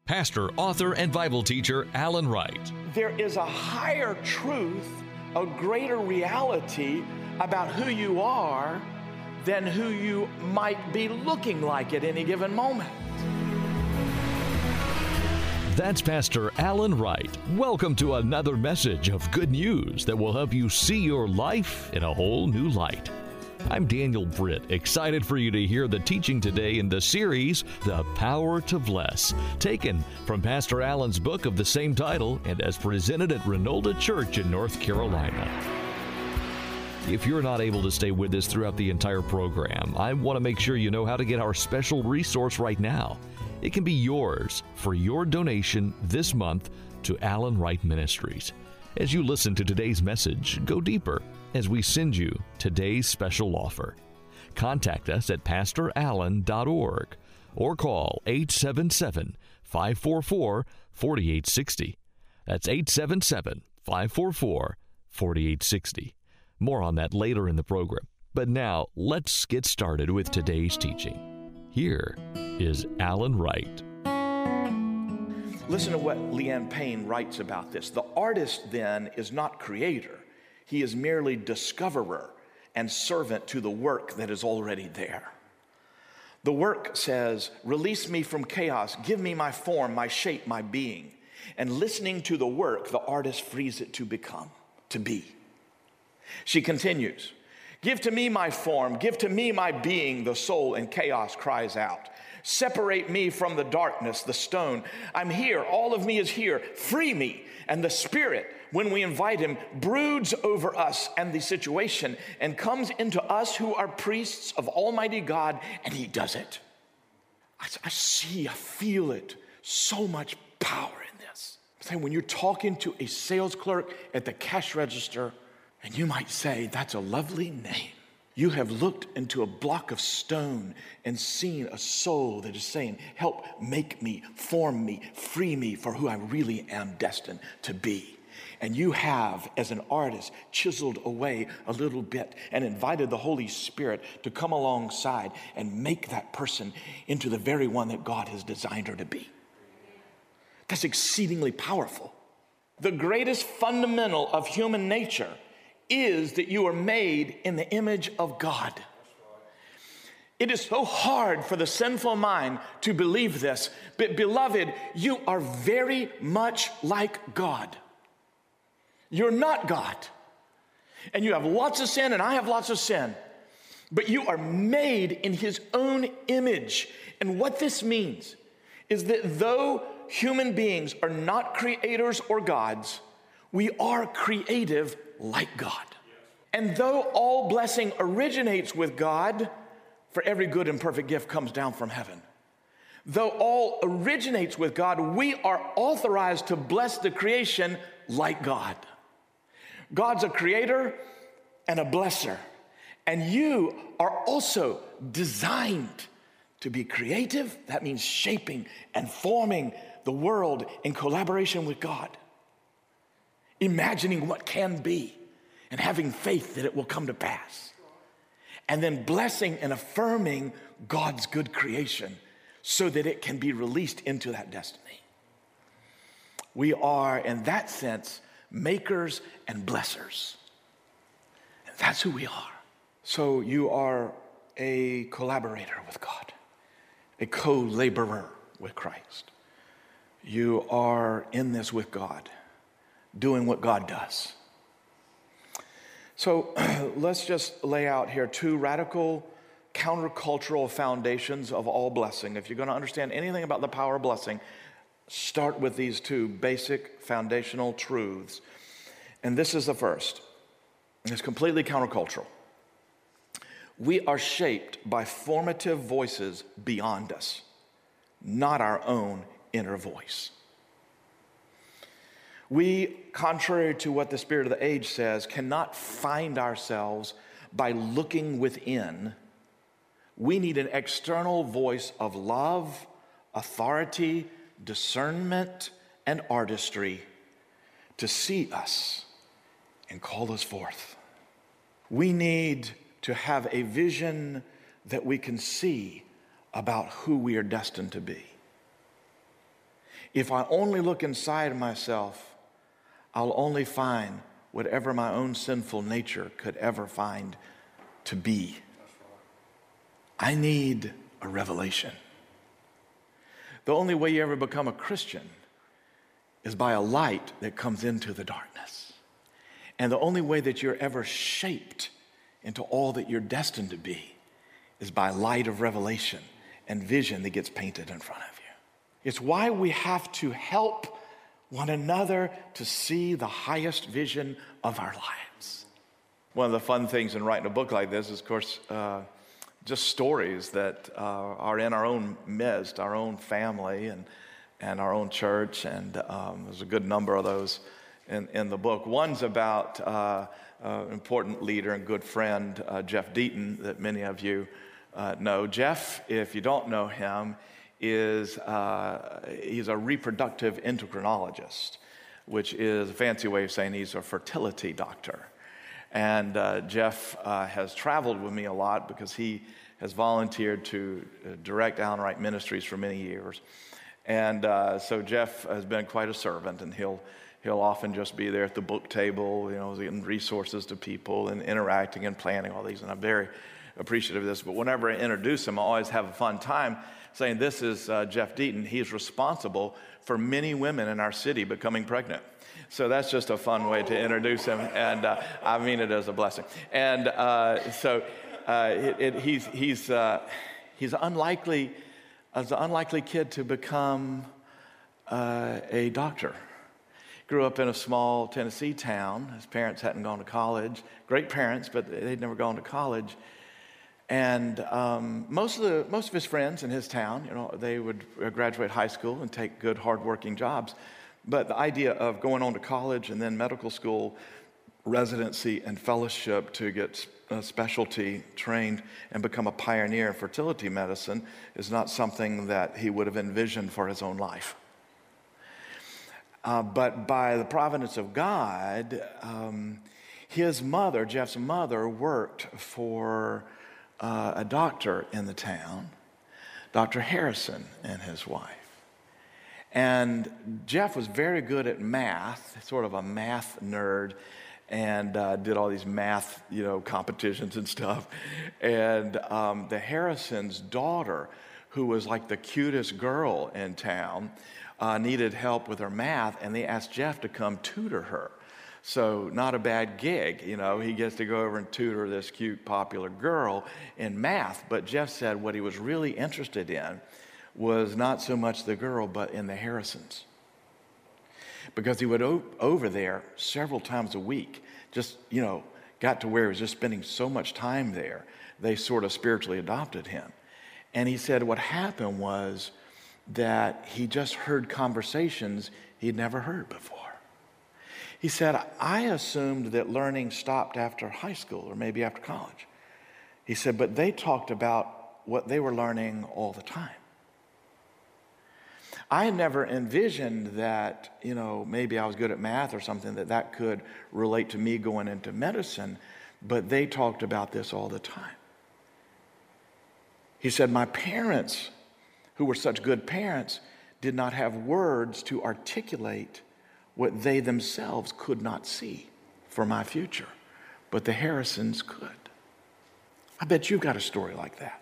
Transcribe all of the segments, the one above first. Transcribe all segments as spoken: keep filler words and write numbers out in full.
Pastor, author, and Bible teacher Alan Wright. There is a higher truth, a greater reality about who you are than who you might be looking like at any given moment. That's Pastor Alan Wright. Welcome to another message of good news that will help you see your life in a whole new light. I'm Daniel Britt, excited for you to hear the teaching today in the series, The Power to Bless, taken from Pastor Alan's book of the same title and as presented at Renolda Church in North Carolina. If you're not able to stay with us throughout the entire program, I want to make sure you know how to get our special resource right now. It can be yours for your donation this month to Alan Wright Ministries. As you listen to today's message, go deeper as we send you today's special offer. Contact us at pastor allen dot org or call eight seven seven, five four four, four eight six zero. That's eight seven seven, five four four, four eight six zero. More on that later in the program. But now, let's get started with today's teaching. Here is Alan Wright. Listen to what Leanne Payne writes about this. The artist, then, is not creator. He is merely discoverer and servant to the work that is already there. The work says, release me from chaos, give me my form, my shape, my being. And listening to the work, the artist frees it to become, to be. She continues, give to me my form, give to me my being, the soul in chaos cries out. Separate me from the darkness, the stone. I'm here, all of me is here, free me. And the Spirit, when we invite Him, broods over us and the situation and comes into us who are priests of Almighty God, and He does it. I, I see, I feel it, so much power in this. I'm saying when you're talking to a sales clerk at the cash register, and you might say, that's a lovely name. You have looked into a block of stone and seen a soul that is saying, help make me, form me, free me for who I really am destined to be. And you have, as an artist, chiseled away a little bit and invited the Holy Spirit to come alongside and make that person into the very one that God has designed her to be. That's exceedingly powerful. The greatest fundamental of human nature is that you are made in the image of God. It is so hard for the sinful mind to believe this, but beloved, you are very much like God. You're not God. And you have lots of sin, and I have lots of sin. But you are made in His own image. And what this means is that though human beings are not creators or gods, we are creative like God. And though all blessing originates with God, for every good and perfect gift comes down from heaven. Though all originates with God, we are authorized to bless the creation like God. God's a creator and a blesser. And you are also designed to be creative. That means shaping and forming the world in collaboration with God. Imagining what can be and having faith that it will come to pass. And then blessing and affirming God's good creation so that it can be released into that destiny. We are, in that sense, makers and blessers. And that's who we are. So you are a collaborator with God, a co-laborer with Christ. You are in this with God, doing what God does. So let's just lay out here two radical countercultural foundations of all blessing. If you're going to understand anything about the power of blessing, start with these two basic foundational truths. And this is the first. It's completely countercultural. We are shaped by formative voices beyond us, not our own inner voice. We, contrary to what the spirit of the age says, cannot find ourselves by looking within. We need an external voice of love, authority, discernment, and artistry to see us and call us forth. We need to have a vision that we can see about who we are destined to be. If I only look inside myself, I'll only find whatever my own sinful nature could ever find to be. I need a revelation. The only way you ever become a Christian is by a light that comes into the darkness. And the only way that you're ever shaped into all that you're destined to be is by light of revelation and vision that gets painted in front of you. It's why we have to help one another to see the highest vision of our lives. One of the fun things in writing a book like this is, of course, uh, just stories that uh, are in our own midst, our own family and, and our own church, and um, there's a good number of those in, in the book. One's about uh, uh, an important leader and good friend, uh, Jeff Deaton, that many of you uh, know. Jeff, if you don't know him, is uh, he's a reproductive endocrinologist, which is a fancy way of saying he's a fertility doctor. And uh, Jeff uh, has traveled with me a lot because he has volunteered to uh, direct Allen Wright Ministries for many years. And uh, so Jeff has been quite a servant, and he'll he'll often just be there at the book table, you know, getting resources to people and interacting and planning all these. And I'm very appreciative of this. But whenever I introduce him, I always have a fun time saying, this is uh, Jeff Deaton. He's responsible for many women in our city becoming pregnant. So that's just a fun way to introduce him, and uh, I mean it as a blessing. And uh, so uh, it, it, he's he's uh, he's unlikely as an unlikely kid to become uh, a doctor. Grew up in a small Tennessee town. His parents hadn't gone to college. Great parents, but they'd never gone to college. And um, most of the most of his friends in his town, you know, they would graduate high school and take good, hardworking jobs. But the idea of going on to college and then medical school, residency, and fellowship to get a specialty trained and become a pioneer in fertility medicine is not something that he would have envisioned for his own life. Uh, but by the providence of God, um, his mother, Jeff's mother, worked for uh, a doctor in the town, Doctor Harrison and his wife. And Jeff was very good at math, sort of a math nerd, and uh, did all these math, you know, competitions and stuff. And um, the Harrison's daughter, who was like the cutest girl in town, uh, needed help with her math, and they asked Jeff to come tutor her. So not a bad gig, you know, he gets to go over and tutor this cute, popular girl in math. But Jeff said what he was really interested in was not so much the girl, but in the Harrisons. Because he would o- over there several times a week, just, you know, got to where he was just spending so much time there, they sort of spiritually adopted him. And he said what happened was that he just heard conversations he'd never heard before. He said, I assumed that learning stopped after high school or maybe after college. He said, but they talked about what they were learning all the time. I had never envisioned that, you know, maybe I was good at math or something, that that could relate to me going into medicine, but they talked about this all the time. He said, my parents, who were such good parents, did not have words to articulate what they themselves could not see for my future, but the Harrisons could. I bet you've got a story like that.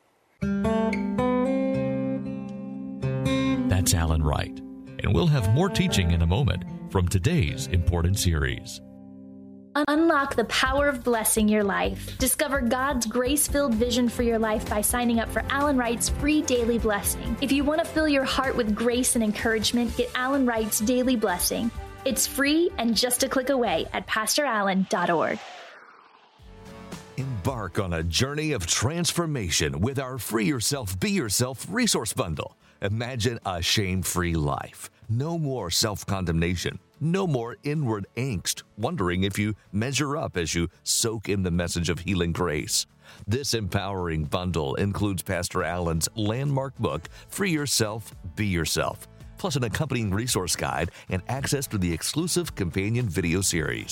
That's Allen Wright, and we'll have more teaching in a moment from today's important series. Unlock the power of blessing your life. Discover God's grace-filled vision for your life by signing up for Allen Wright's free daily blessing. If you want to fill your heart with grace and encouragement, get Allen Wright's daily blessing. It's free and just a click away at pastor allen dot org. Embark on a journey of transformation with our Free Yourself, Be Yourself resource bundle. Imagine a shame-free life. No more self-condemnation. No more inward angst, wondering if you measure up as you soak in the message of healing grace. This empowering bundle includes Pastor Allen's landmark book, Free Yourself, Be Yourself, plus an accompanying resource guide and access to the exclusive companion video series.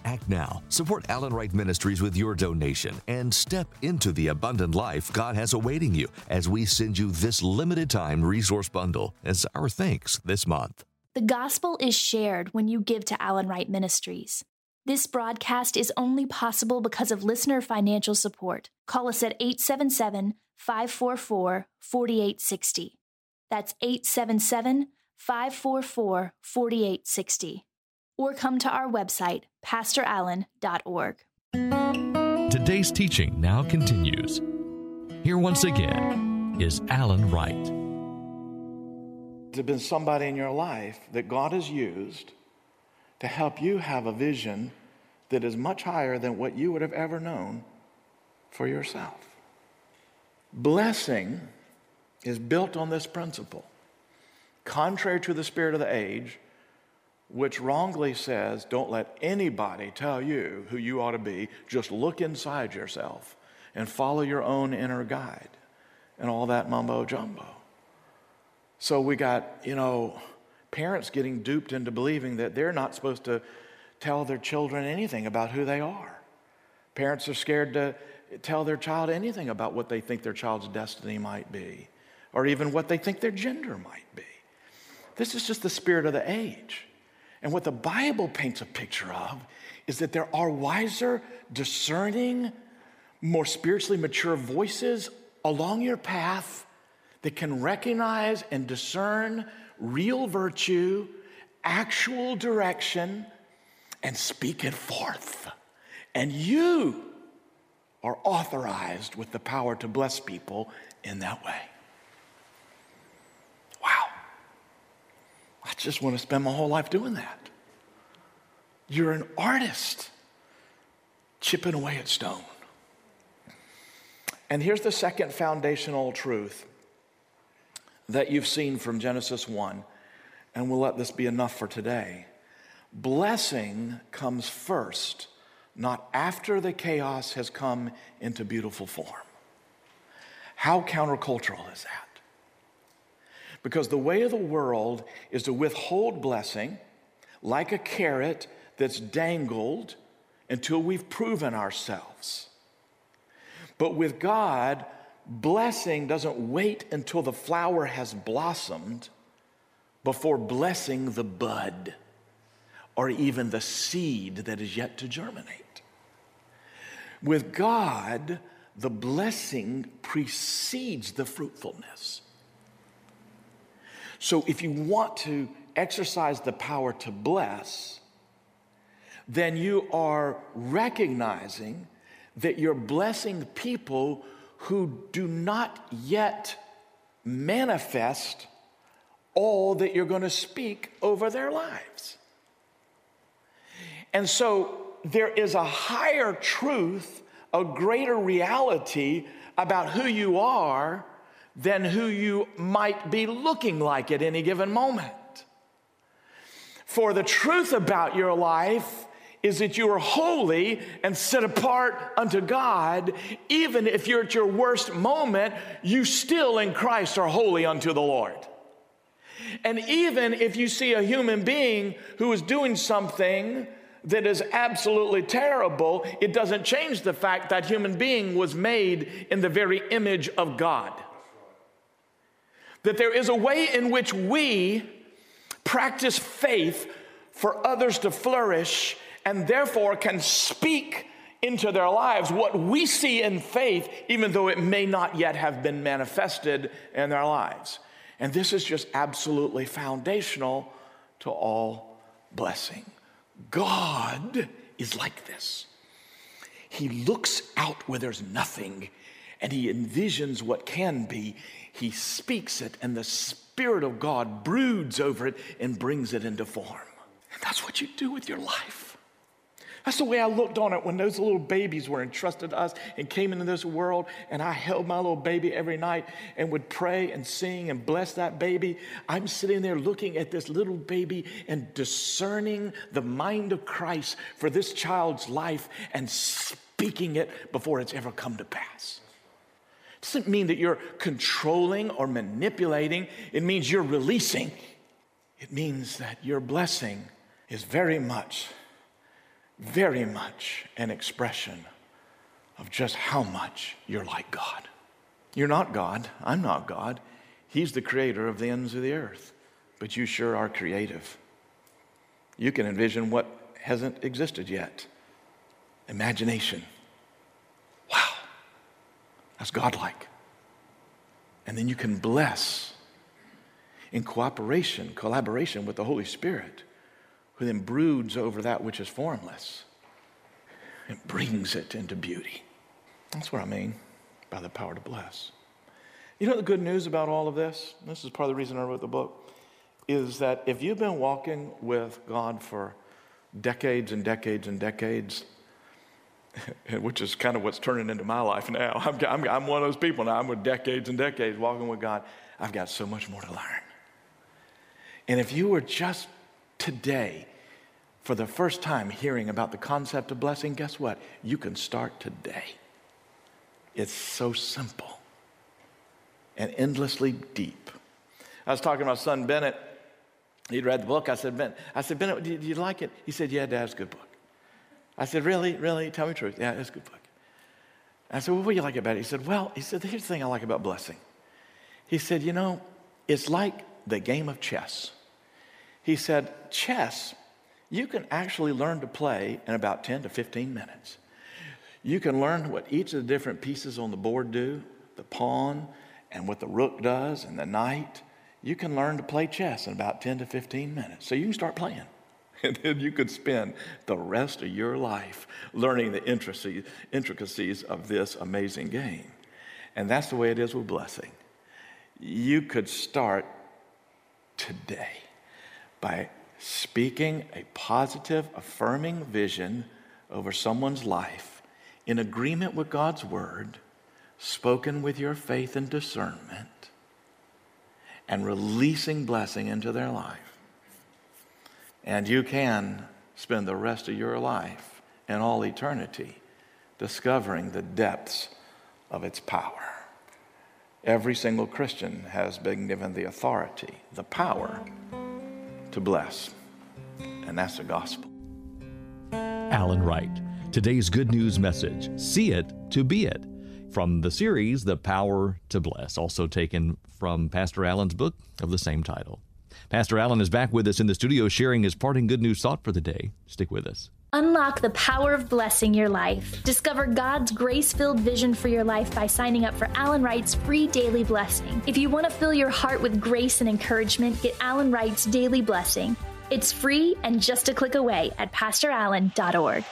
Act now. Support Alan Wright Ministries with your donation and step into the abundant life God has awaiting you as we send you this limited time resource bundle as our thanks this month. The gospel is shared when you give to Alan Wright Ministries. This broadcast is only possible because of listener financial support. Call us at eight seven seven, five four four, four eight six zero. That's eight seven seven, five four four, four eight six zero. Or come to our website, pastor allen dot org. Today's teaching now continues. Here once again is Alan Wright. There's been somebody in your life that God has used to help you have a vision that is much higher than what you would have ever known for yourself. Blessing is built on this principle. Contrary to the spirit of the age, which wrongly says, don't let anybody tell you who you ought to be. Just look inside yourself and follow your own inner guide and all that mumbo jumbo. So we got, you know, parents getting duped into believing that they're not supposed to tell their children anything about who they are. Parents are scared to tell their child anything about what they think their child's destiny might be, or even what they think their gender might be. This is just the spirit of the age. And what the Bible paints a picture of is that there are wiser, discerning, more spiritually mature voices along your path that can recognize and discern real virtue, actual direction, and speak it forth. And you are authorized with the power to bless people in that way. Wow. I just want to spend my whole life doing that. You're an artist chipping away at stone. And here's the second foundational truth that you've seen from Genesis one, and we'll let this be enough for today. Blessing comes first, not after the chaos has come into beautiful form. How countercultural is that? Because the way of the world is to withhold blessing like a carrot that's dangled until we've proven ourselves. But with God, blessing doesn't wait until the flower has blossomed before blessing the bud or even the seed that is yet to germinate. With God, the blessing precedes the fruitfulness. So if you want to exercise the power to bless, then you are recognizing that you're blessing people who do not yet manifest all that you're going to speak over their lives. And so there is a higher truth, a greater reality about who you are than who you might be looking like at any given moment. For the truth about your life is that you are holy and set apart unto God. Even if you're at your worst moment, you still in Christ are holy unto the Lord. And even if you see a human being who is doing something that is absolutely terrible, it doesn't change the fact that human being was made in the very image of God. That there is a way in which we practice faith for others to flourish and therefore can speak into their lives what we see in faith, even though it may not yet have been manifested in their lives. And this is just absolutely foundational to all blessing. God is like this. He looks out where there's nothing and he envisions what can be. He speaks it and the Spirit of God broods over it and brings it into form. And that's what you do with your life. That's the way I looked on it when those little babies were entrusted to us and came into this world, and I held my little baby every night and would pray and sing and bless that baby. I'm sitting there looking at this little baby and discerning the mind of Christ for this child's life and speaking it before it's ever come to pass. It doesn't mean that you're controlling or manipulating. It means you're releasing. It means that your blessing is very much very much an expression of just how much you're like God. You're not God. I'm not God. He's the creator of the ends of the earth. But you sure are creative. You can envision what hasn't existed yet. Imagination. Wow. That's godlike. And then you can bless in cooperation, collaboration with the Holy Spirit, who then broods over that which is formless and brings it into beauty. That's what I mean by the power to bless. You know the good news about all of this? This is part of the reason I wrote the book, is that if you've been walking with God for decades and decades and decades, which is kind of what's turning into my life now. I'm, I'm, I'm one of those people now. I'm with decades and decades walking with God. I've got so much more to learn. And if you were just today, for the first time, hearing about the concept of blessing, guess what? You can start today. It's so simple and endlessly deep. I was talking to my son, Bennett. He'd read the book. I said, Ben, I said, Bennett, do you like it? He said, yeah, Dad, it's a good book. I said, really, really? Tell me the truth. Yeah, it's a good book. I said, well, what do you like about it? He said, well, he said, here's the thing I like about blessing. He said, you know, it's like the game of chess. He said, chess, you can actually learn to play in about ten to fifteen minutes. You can learn what each of the different pieces on the board do, the pawn, and what the rook does, and the knight. You can learn to play chess in about ten to fifteen minutes. So you can start playing. And then you could spend the rest of your life learning the intricacies of this amazing game. And that's the way it is with blessing. You could start today by speaking a positive, affirming vision over someone's life in agreement with God's word, spoken with your faith and discernment, and releasing blessing into their life. And you can spend the rest of your life and all eternity discovering the depths of its power. Every single Christian has been given the authority, the power to bless. And that's the gospel. Alan Wright, today's good news message, see it to be it, from the series, The Power to Bless, also taken from Pastor Alan's book of the same title. Pastor Alan is back with us in the studio sharing his parting good news thought for the day. Stick with us. Unlock the power of blessing your life. Discover God's grace-filled vision for your life by signing up for Alan Wright's free daily blessing. If you want to fill your heart with grace and encouragement, get Alan Wright's daily blessing. It's free and just a click away at pastor allen dot org.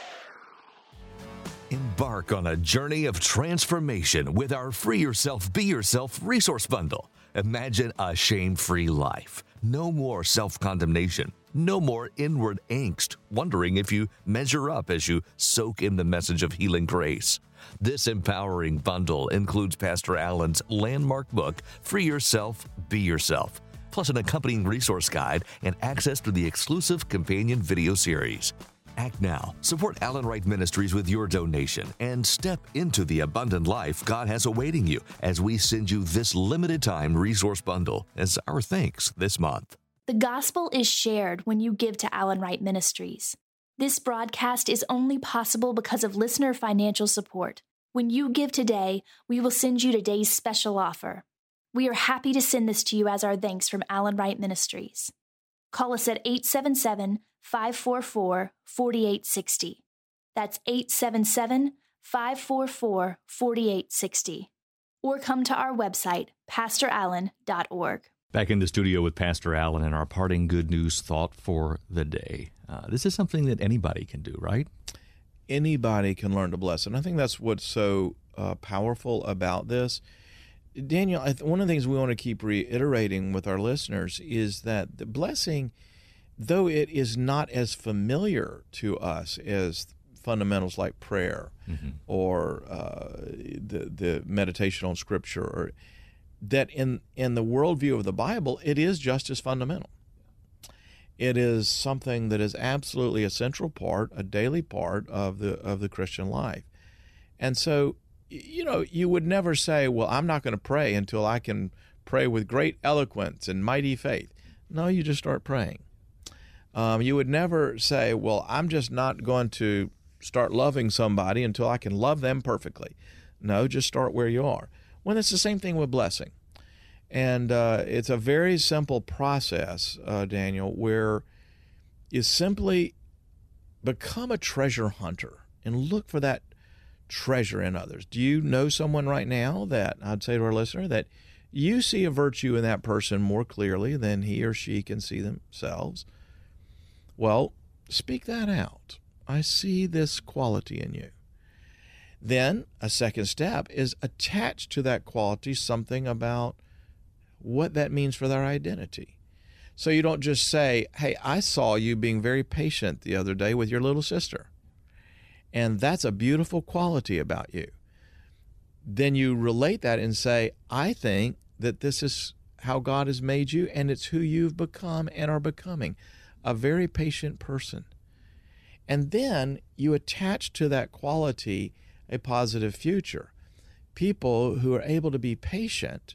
Embark on a journey of transformation with our Free Yourself, Be Yourself resource bundle. Imagine a shame-free life. No more self-condemnation. No more inward angst, wondering if you measure up as you soak in the message of healing grace. This empowering bundle includes Pastor Alan's landmark book, Free Yourself, Be Yourself, plus an accompanying resource guide and access to the exclusive companion video series. Act now. Support Alan Wright Ministries with your donation and step into the abundant life God has awaiting you as we send you this limited time resource bundle as our thanks this month. The gospel is shared when you give to Alan Wright Ministries. This broadcast is only possible because of listener financial support. When you give today, we will send you today's special offer. We are happy to send this to you as our thanks from Alan Wright Ministries. Call us at eight seven seven, five four four, four eight six zero. That's eight seven seven, five four four, four eight six zero. Or come to our website, pastor allen dot org. Back in the studio with Pastor Alan and our parting good news thought for the day. Uh, this is something that anybody can do, right? Anybody can learn to bless. And I think that's what's so uh, powerful about this. Daniel, I th- one of the things we want to keep reiterating with our listeners is that the blessing, though it is not as familiar to us as fundamentals like prayer mm-hmm. or uh, the the meditation on Scripture, or that in, in the worldview of the Bible, it is just as fundamental. It is something that is absolutely a central part, a daily part of the of the Christian life. And so, you know, you would never say, well, I'm not going to pray until I can pray with great eloquence and mighty faith. No, you just start praying. Um, you would never say, well, I'm just not going to start loving somebody until I can love them perfectly. No, just start where you are. Well, it's the same thing with blessing. And uh, it's a very simple process, uh, Daniel, where you simply become a treasure hunter and look for that treasure in others. Do you know someone right now that, I'd say to our listener, that you see a virtue in that person more clearly than he or she can see themselves? Well, speak that out. I see this quality in you. Then a second step is attach to that quality something about what that means for their identity. So you don't just say, hey, I saw you being very patient the other day with your little sister, and that's a beautiful quality about you. Then you relate that and say, I think that this is how God has made you, and it's who you've become and are becoming, a very patient person. And then you attach to that quality a positive future. People who are able to be patient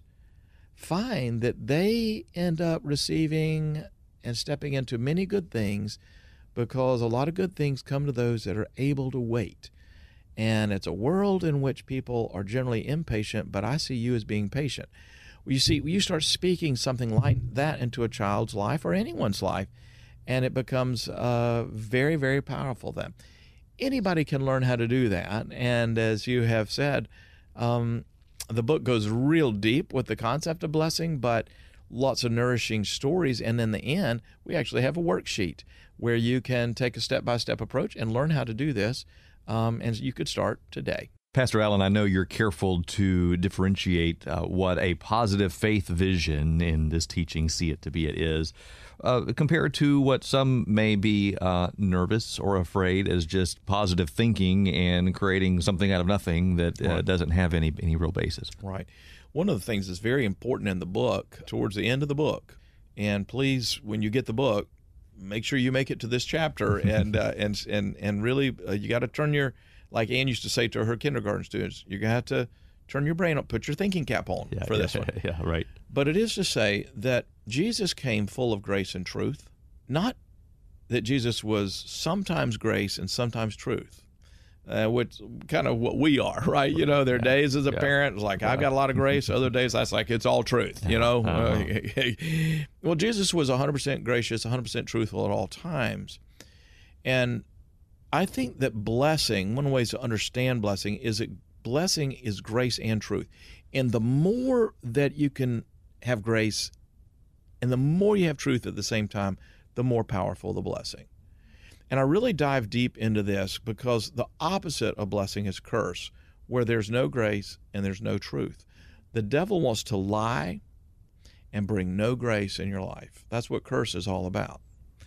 find that they end up receiving and stepping into many good things, because a lot of good things come to those that are able to wait. And it's a world in which people are generally impatient, but I see you as being patient. You see, you start speaking something like that into a child's life or anyone's life, and it becomes uh, very, very powerful then. Anybody can learn how to do that. And as you have said, um, the book goes real deep with the concept of blessing, but lots of nourishing stories. And in the end, we actually have a worksheet where you can take a step-by-step approach and learn how to do this. Um, and you could start today. Pastor Allen, I know you're careful to differentiate uh, what a positive faith vision in this teaching, see it to be it is, uh, compared to what some may be uh, nervous or afraid as just positive thinking and creating something out of nothing that uh, Right. doesn't have any, any real basis. Right. One of the things that's very important in the book, towards the end of the book, and please, when you get the book, make sure you make it to this chapter, and uh, and and and really, uh, you got to turn your, like Ann used to say to her kindergarten students, you're going to have to turn your brain up, put your thinking cap on Yeah, for yeah, this one. Yeah, right. But it is to say that Jesus came full of grace and truth, not that Jesus was sometimes grace and sometimes truth, uh, which kind of what we are, right? You know, there are days as a yeah. parent, it's like, I've got a lot of grace. Other days, that's like, it's all truth, you know? Uh-huh. Uh, well, Jesus was one hundred percent gracious, one hundred percent truthful at all times. And I think that blessing, one of the ways to understand blessing is that blessing is grace and truth. And the more that you can have grace and the more you have truth at the same time, the more powerful the blessing. And I really dive deep into this because the opposite of blessing is curse, where there's no grace and there's no truth. The devil wants to lie and bring no grace in your life. That's what curse is all about.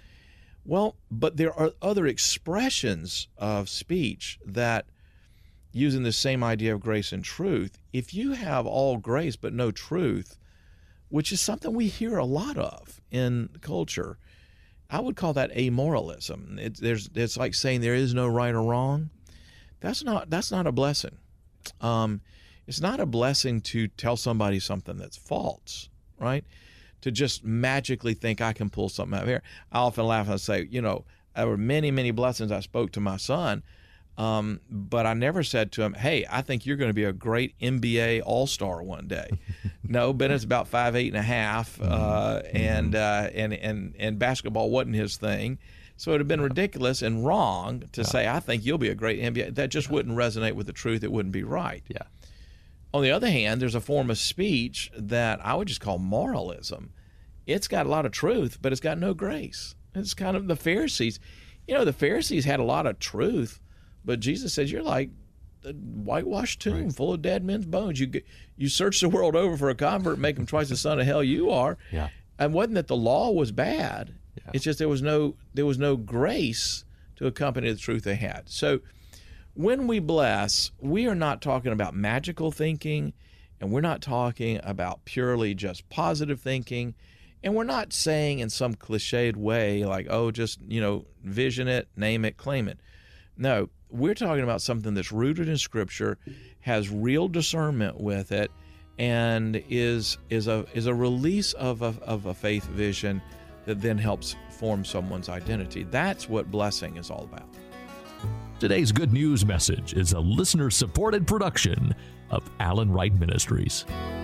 Well, but there are other expressions of speech that, using the same idea of grace and truth, if you have all grace but no truth, which is something we hear a lot of in culture, I would call that amoralism. It, there's, it's like saying there is no right or wrong. That's not, that's not a blessing. Um, it's not a blessing to tell somebody something that's false, right? To just magically think I can pull something out of here. I often laugh and say, you know, there were many, many blessings I spoke to my son, um, but I never said to him, hey, I think you're going to be a great N B A all-star one day. No, Bennett's about five, eight and a half, uh, and, uh, and, and, and basketball wasn't his thing. So it would have been ridiculous and wrong to say, I think you'll be a great N B A. That just wouldn't resonate with the truth. It wouldn't be right. Yeah. On the other hand, there's a form of speech that I would just call moralism. It's got a lot of truth, but it's got no grace. It's kind of the Pharisees. You know, the Pharisees had a lot of truth, but Jesus says, you're like a whitewashed tomb Right. full of dead men's bones. You you search the world over for a convert, make him twice the son of hell you are. Yeah. And wasn't that the law was bad. Yeah. It's just there was no there was no grace to accompany the truth they had. So when we bless, we are not talking about magical thinking, and we're not talking about purely just positive thinking, and we're not saying in some cliched way like, oh, just, you know, vision it, name it, claim it. No, we're talking about something that's rooted in Scripture, has real discernment with it, and is is a is a release of a, of a faith vision that then helps form someone's identity. That's what blessing is all about. Today's Good News message is a listener-supported production of Alan Wright Ministries.